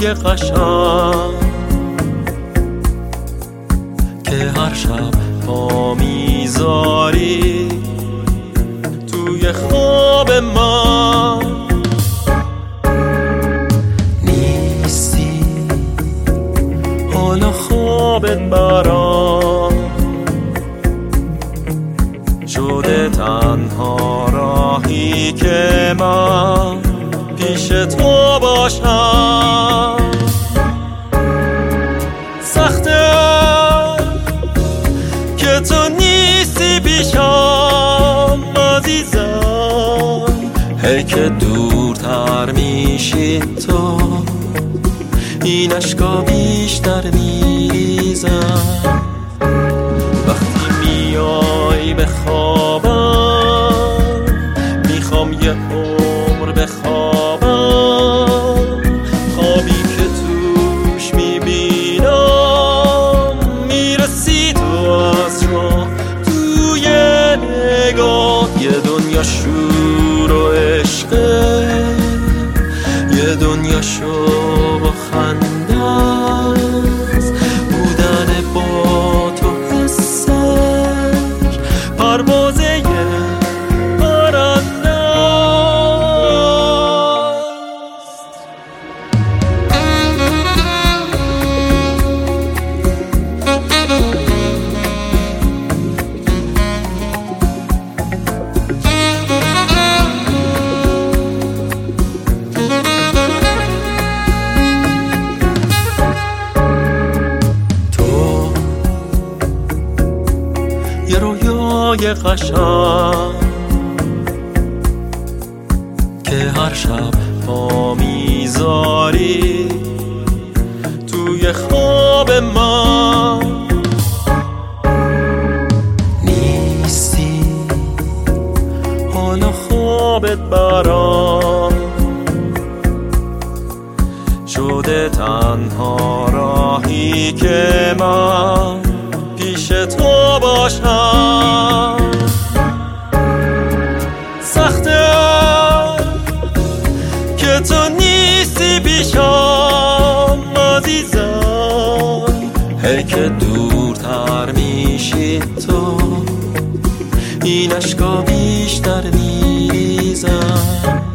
رویای قشنگ که هر شب پا میذاری توی خواب من نیستی، حالا خوابت برام شده تنها راهی که من پیش تو باشم. سخته که تو نیستی پیشم عزیزم، هی که دورتر میشی تو این اشکا بیشتر میریزم. وقتی میای به خوابم میخوام یه عمر بخوابم، خوابی که توش میبینم میرسی تو از راه توی نگاه. یه دنیا شور و عشقه، یه دنیا شوق و خنده است، بودن با تو حسش پروازه پرنده است. یه رویای قشنگ که هر شب پا میذاری توی خواب من نیستی، حالا خوابت برام شده تنها راهی که من پیش تو باشم. سخته که تو نیستی پیشم عزیزم، هی که دورتر میشی تو این اشکا بیشتر میریزم.